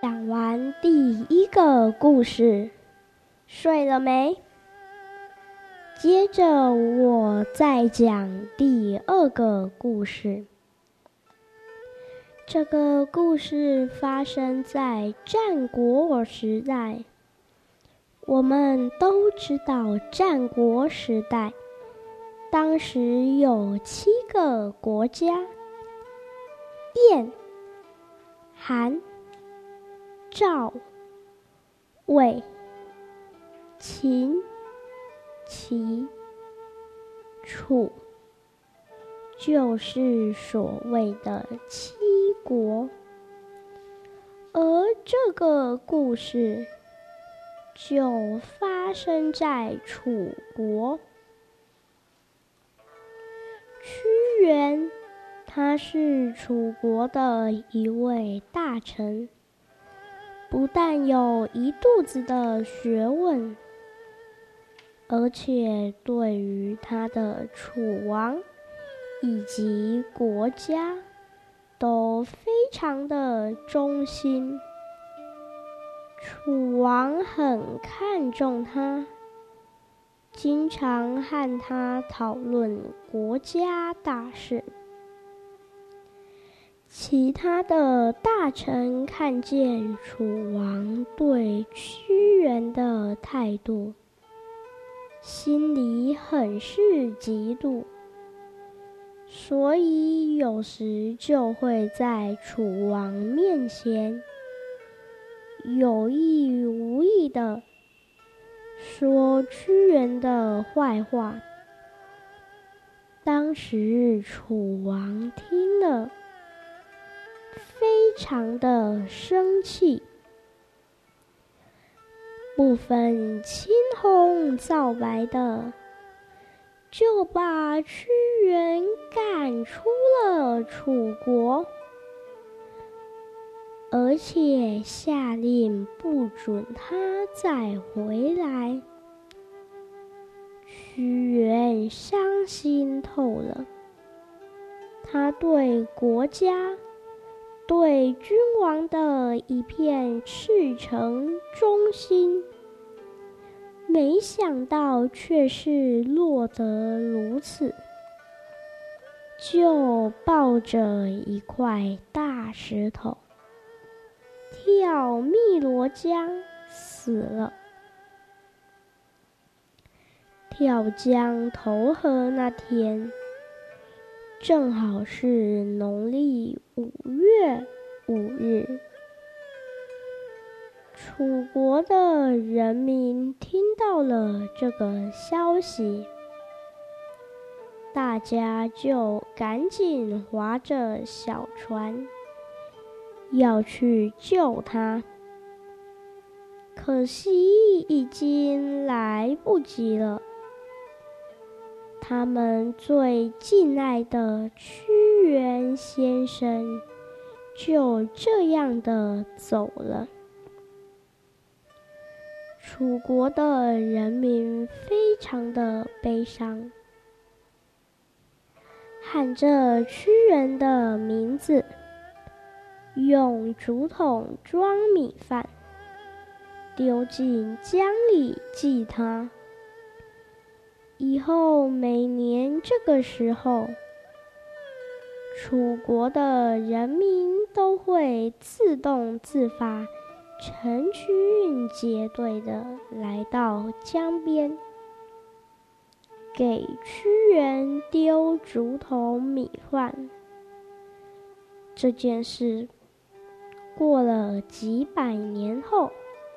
讲完第一个故事，睡了没？接着我再讲第二个故事。这个故事发生在战国时代。我们都知道战国时代，当时有7个国家：燕、韩、赵、魏、秦、齐、楚，就是所谓的7国。而这个故事就发生在楚国。屈原，他是楚国的一位大臣，不但有一肚子的学问，而且对于他的楚王以及国家都非常的忠心。楚王很看重他，经常和他讨论国家大事。其他的大臣看见楚王对屈原的态度，心里很是嫉妒，所以有时就会在楚王面前有意无意的说屈原的坏话。当时楚王听了，非常的生气，不分青红皂白的就把屈原赶出了楚国，而且下令不准他再回来。屈原伤心透了，他对国家、对君王的一片赤诚忠心，没想到却是落得如此，就抱着一块大石头跳汨罗江死了。跳江投河那天，正好是农历5月5日。楚国的人民听到了这个消息，大家就赶紧划着小船要去救他。可惜已经来不及了，他们最敬爱的屈原先生就这样的走了。楚国的人民非常的悲伤，喊着屈原的名字，用竹筒装米饭丢进江里祭他。以后每年这个时候，楚国的人民都会自动自发、成群结队的来到江边，给屈原丢竹筒米饭。这件事过了几百年后，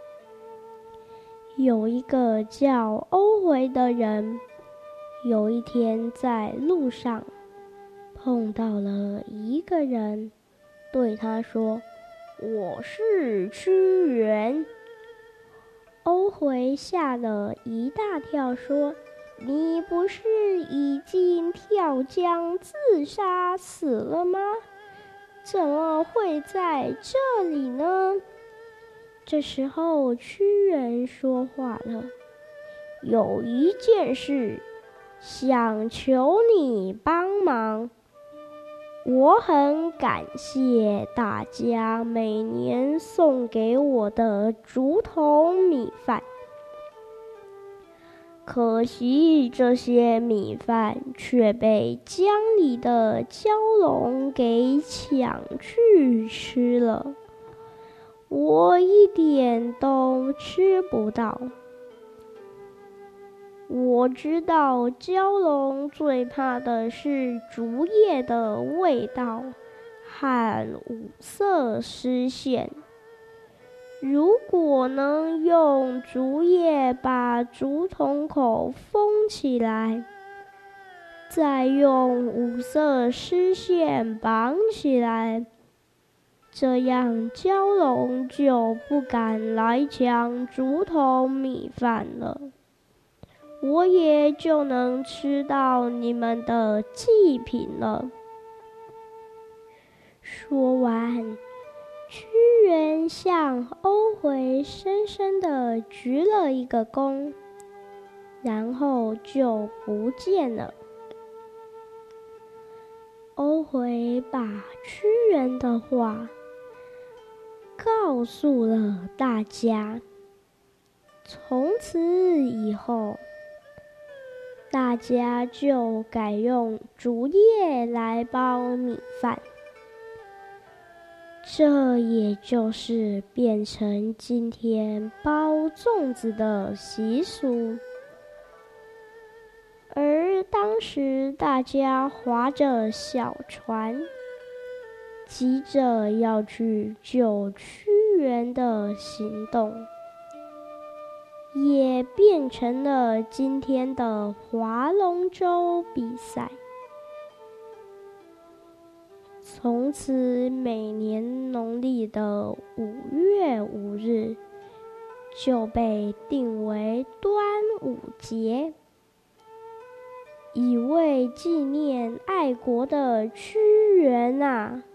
有一个叫欧回的人，有一天在路上碰到了一个人，对他说：“我是屈原。”欧回吓了一大跳，说：“你不是已经跳江自杀死了吗？怎么会在这里呢？”这时候屈原说话了：“有一件事想求你帮忙。 我很感谢大家每年送给我的竹筒米饭，可惜这些米饭却被江里的蛟龙给抢去吃了，我一点都吃不到。我知道蛟龙最怕的是竹叶的味道和五色丝线。如果能用竹叶把竹筒口封起来，再用五色丝线绑起来，这样蛟龙就不敢来抢竹筒米饭了，我也就能吃到你们的祭品了。说完，屈原向欧回深深地鞠了一个躬，然后就不见了。欧回把屈原的话告诉了大家，从此以后，大家就改用竹叶来包米饭，这也就是变成今天包粽子的习俗。而当时大家划着小船，急着要去救屈原的行动，也变成了今天的划龙舟比赛。从此每年农历的5月5日就被定为端午节，以为纪念爱国的屈原啊。